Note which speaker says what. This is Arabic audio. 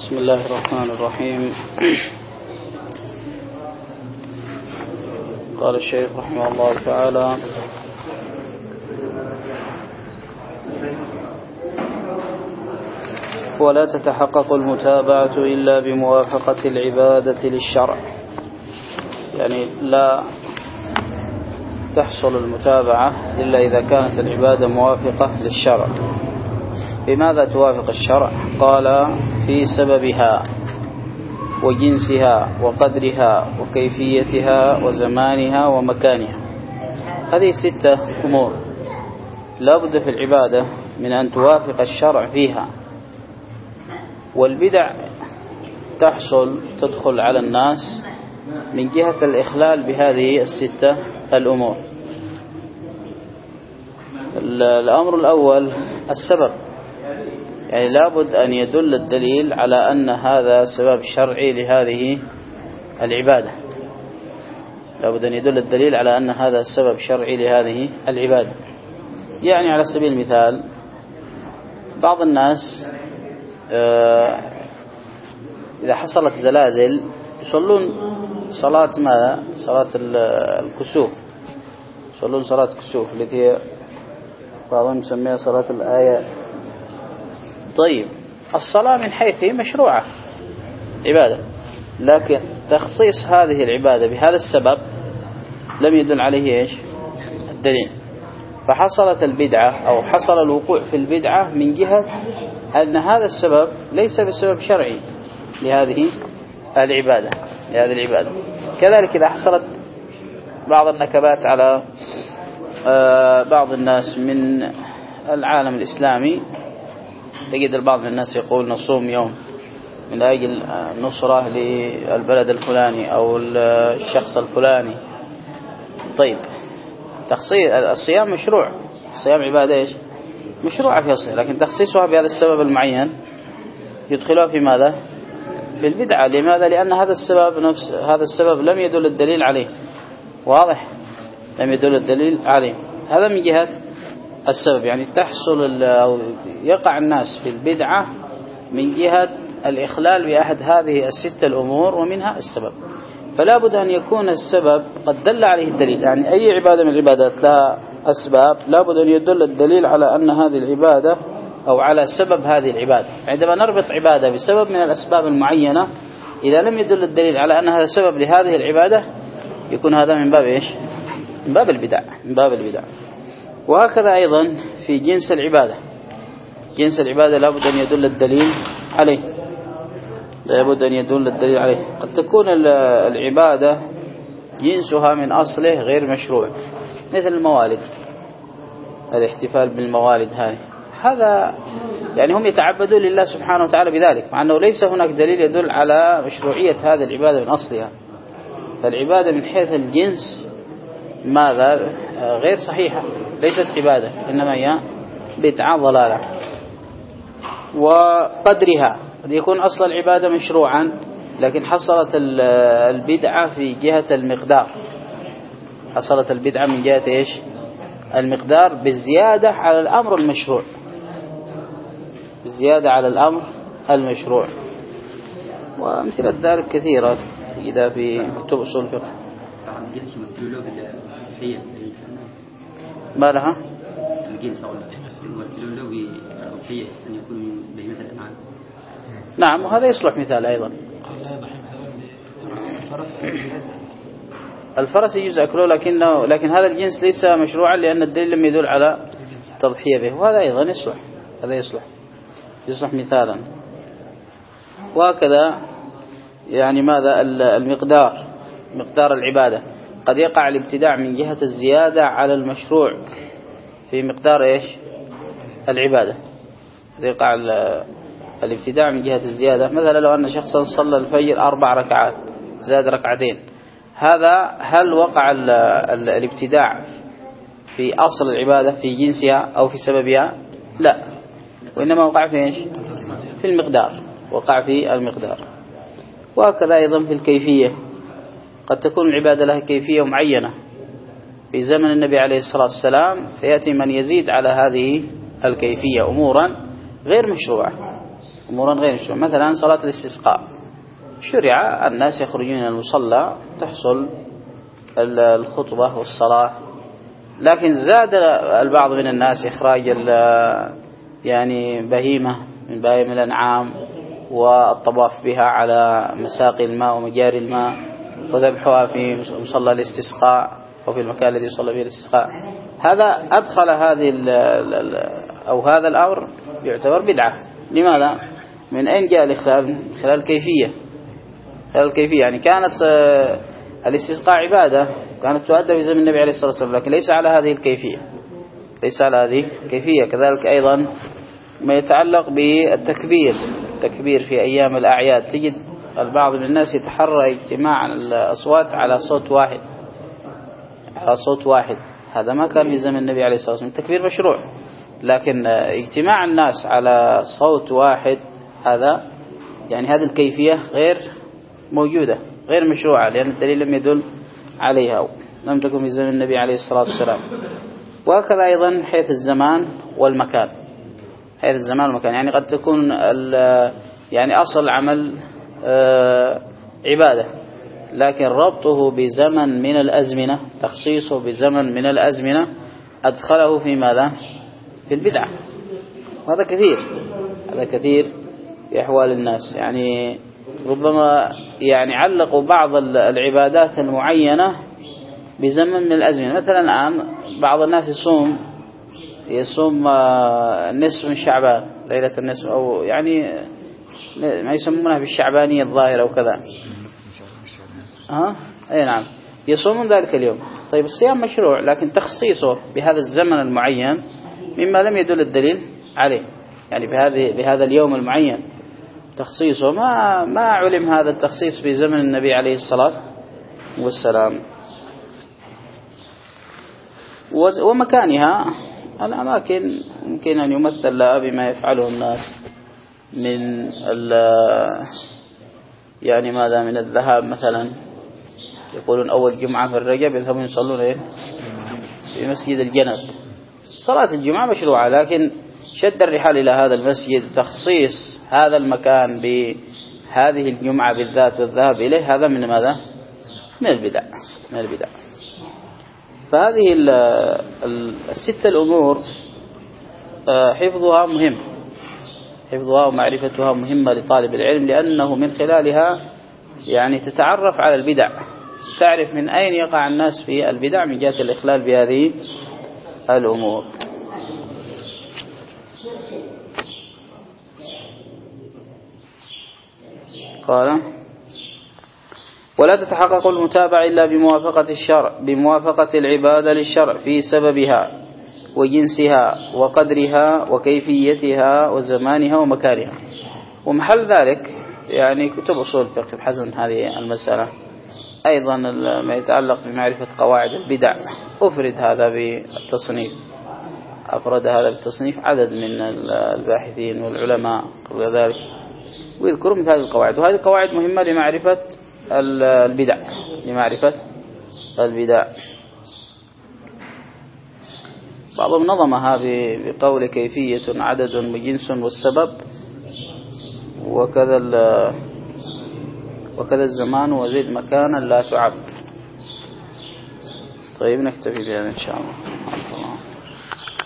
Speaker 1: بسم الله الرحمن الرحيم. قال الشيخ رحمه الله تعالى: ولا تتحقق المتابعة إلا بموافقة العبادة للشرع، يعني لا تحصل المتابعة إلا إذا كانت العبادة موافقة للشرع. بماذا توافق الشرع؟ قال: في سببها وجنسها وقدرها وكيفيتها وزمانها ومكانها. هذه 6 أمور لا بد في العبادة من أن توافق الشرع فيها. والبدع تدخل على الناس من جهة الإخلال بهذه 6 الأمور. الأمر الأول السبب، يعني لابد أن يدل الدليل على أن هذا سبب شرعي لهذه العبادة. لابد أن يدل الدليل على أن هذا سبب شرعي لهذه العبادة. يعني على سبيل المثال بعض الناس إذا حصلت زلازل يصلون صلاة ماذا؟ صلاة الكسوف، يصلون صلاة الكسوف التي بعضهم يسميها صلاة الآيات. طيب، الصلاة من حيث هي مشروعة عبادة، لكن تخصيص هذه العبادة بهذا السبب لم يدل عليه إيش؟ الدليل. فحصلت البدعة أو حصل الوقوع في البدعة من جهة أن هذا السبب ليس بسبب شرعي لهذه العبادة. كذلك إذا حصلت بعض النكبات على بعض الناس من العالم الإسلامي، تجد البعض من الناس يقول نصوم يوم من أجل نصرة للبلد الفلاني أو الشخص الفلاني. طيب، تخصيص الصيام مشروع، الصيام عبادة إيش؟ مشروعة في الصيام، لكن تخصيصها بهذا السبب المعين يدخلها في ماذا؟ في البدعة. لماذا؟ لأن هذا السبب لم يدل الدليل عليه. واضح؟ لم يدل الدليل عليه. هذا من جهة السبب، يعني تحصل أو يقع الناس في البدعة من جهة الإخلال بأحد هذه 6 الأمور، ومنها السبب. فلا بد أن يكون السبب قد دل عليه الدليل. يعني أي عبادة من العبادات لها أسباب، لا بد أن يدل الدليل على أن هذه العبادة أو على سبب هذه العبادة. عندما نربط عبادة بسبب من الأسباب المعينة، إذا لم يدل الدليل على أن هذا سبب لهذه العبادة، يكون هذا من باب إيش؟ من باب البدع. وهكذا أيضا في جنس العبادة لابد أن يدل الدليل عليه. قد تكون العبادة جنسها من أصله غير مشروع، مثل الموالد، الاحتفال بالموالد. هذا يعني هم يتعبدون لله سبحانه وتعالى بذلك، مع أنه ليس هناك دليل يدل على مشروعية هذه العبادة من أصلها. فالعبادة من حيث الجنس ماذا؟ غير صحيحة، ليست عبادة، إنما هي بدعة ضلالة. وقدرها، قد يكون أصل العبادة مشروعا، لكن حصلت البدعة في جهة المقدار. حصلت البدعة من جهة إيش؟ المقدار، بالزيادة على الأمر المشروع. وأمثلة ذلك كثيرة تجدها في كتب أصول الفقه. ما لها؟
Speaker 2: الجنس أو المثلول بالأضحية أن يكون من بهيمة الأنعام.
Speaker 1: نعم، وهذا يصلح مثال أيضا. الفرس يجوز أكله، لكن هذا الجنس ليس مشروعا لأن الدليل لم يدل على التضحية به، وهذا أيضا يصلح مثالا. وهكذا يعني ماذا؟ مقدار العبادة، قد يقع الابتداع من جهة الزيادة على المشروع في مقدار إيش؟ العبادة. قد يقع الابتداع من جهة الزيادة. مثلا لو أن شخصا صلى الفجر 4 ركعات زاد 2 ركعتين، هل وقع الابتداع في أصل العبادة في جنسها أو في سببها؟ لا، وإنما وقع في إيش؟ في المقدار. وهكذا أيضا في الكيفية، قد تكون العبادة لها كيفية معينة في زمن النبي عليه الصلاة والسلام، فيأتي من يزيد على هذه الكيفية أمورا غير مشروعة، أمورا غير مشروعة. مثلا صلاة الاستسقاء شرع الناس يخرجون إلى المصلى تحصل الخطبة والصلاة، لكن زاد البعض من الناس إخراج يعني بهيمة من بهائم الأنعام والطواف بها على مساقي الماء ومجاري الماء وذبحها في مصلى الاستسقاء أو في المكان الذي يصلى فيه الاستسقاء. هذا أدخل هذه أو هذا الأمر يعتبر بدعة. لماذا؟ من أين جاء الإخلال؟ خلال الكيفية. يعني كانت الاستسقاء عبادة كانت تؤدى في زمن النبي عليه الصلاة والسلام، لكن ليس على هذه الكيفية. كذلك أيضا ما يتعلق بالتكبير في أيام الأعياد، تجد البعض من الناس يتحرى اجتماع الأصوات على صوت واحد. هذا ما كان في زمن النبي عليه الصلاة والسلام. التكبير مشروع، لكن اجتماع الناس على صوت واحد هذا يعني هذه الكيفية غير موجودة، غير مشروعة، لأن الدليل لم يدل عليها، لم تكن في زمن النبي عليه الصلاة والسلام. وهكذا أيضا حيث الزمان والمكان. يعني قد تكون يعني أصل العمل عبادة، لكن ربطه بزمن من الأزمنة، تخصيصه بزمن من الأزمنة أدخله في ماذا؟ في البدعة. وهذا كثير في أحوال الناس. يعني ربما يعني علقوا بعض العبادات المعينة بزمن من الأزمنة. مثلا الآن بعض الناس يصوم نصف من شعبان، ليلة النصف، أو يعني ما يسمونها بالشعبانية الظاهرة وكذا. أي نعم، يصومون ذلك اليوم. طيب الصيام مشروع، لكن تخصيصه بهذا الزمن المعين مما لم يدل الدليل عليه. يعني بهذا اليوم المعين تخصيصه ما علم هذا التخصيص في زمن النبي عليه الصلاة والسلام. ومكانها الأماكن ممكن أن يمثل لها بما يفعله الناس من يعني ماذا، من الذهاب مثلا، يقولون أول جمعة في الرجب يذهبون يصلون في مسجد الجنب. صلاة الجمعة مشروعة، لكن شد الرحال إلى هذا المسجد، تخصيص هذا المكان بهذه الجمعة بالذات والذهاب إليه، هذا من ماذا؟ من البدع. فهذه الستة الأمور حفظها مهم، حفظها ومعرفتها مهمة لطالب العلم، لأنه من خلالها يعني تتعرف على البدع، تعرف من أين يقع الناس في البدع من جهة الإخلال بهذه الأمور. قال: ولا تتحقق المتابعة إلا بموافقة الشرع، بموافقة العبادة للشرع في سببها وجنسها وقدرها وكيفيتها وزمانها ومكانها. ومحل ذلك يعني كتب أصول الفقه يبحث عن هذه المسألة. أيضا ما يتعلق بمعرفة قواعد البدع أفرد هذا بالتصنيف، أفرد هذا بالتصنيف عدد من الباحثين والعلماء قبل ذلك، ويذكروا مثل هذه القواعد. وهذه القواعد مهمة لمعرفة البدع. بعضهم نظمها بقول كيفية عدد وجنس والسبب، وكذا الزمان وزيد مكانا لا تعب. طيب نكتفي بهذا إن شاء الله.